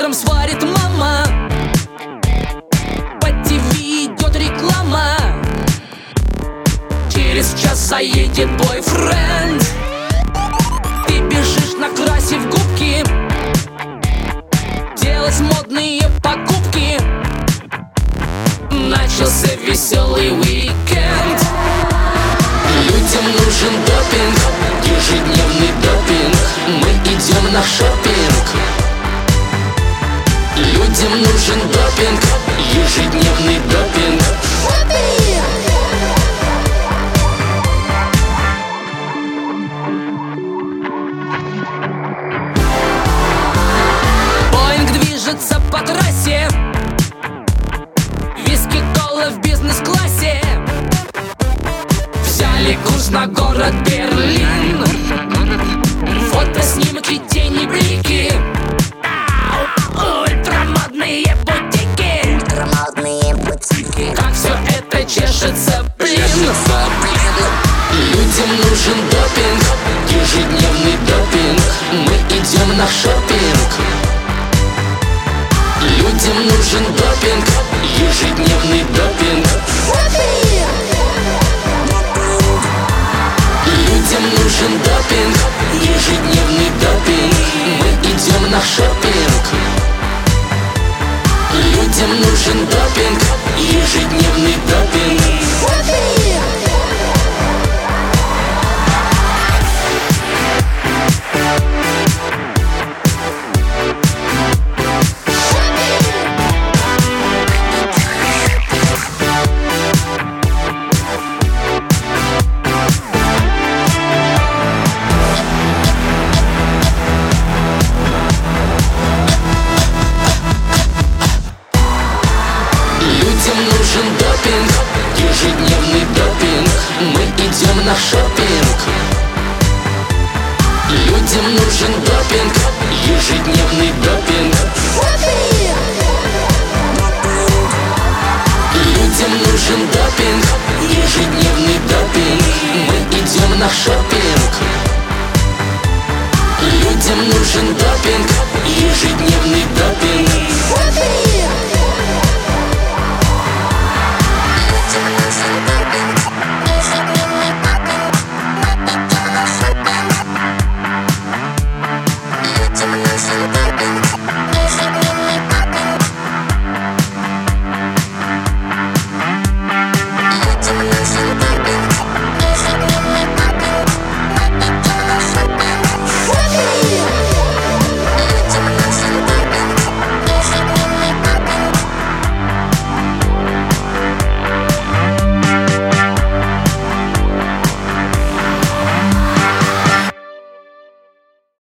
утром сварит мама, по ТВ идет реклама. Через час заедет бойфренд, ты бежишь, накрасив губки, делать модные покупки. Начался веселый уикенд. Людям нужен допинг, ежедневный допинг. Мы идем на шопинг. Людям нужен допинг, ежедневный допинг. Боинг движется по трассе, виски, кола в бизнес-классе. Взяли курс на город Берлин, фотоснимки, тени, блики. Ультрамодные бутики, как все это чешется, блин. Людям нужен допинг, ежедневный допинг. Мы идем на шопинг. Людям нужен допинг, ежедневный допинг. Людям нужен допинг, ежедневный допинг. Мы идем на шопинг. Людям нужен допинг, ежедневный допинг. Людям нужен допинг, ежедневный допинг. Мы идем на шопинг. Людям нужен допинг, ежедневный допинг. Людям нужен допинг, ежедневный допинг. Мы идем на шопинг. Людям нужен допинг, ежедневный допинг.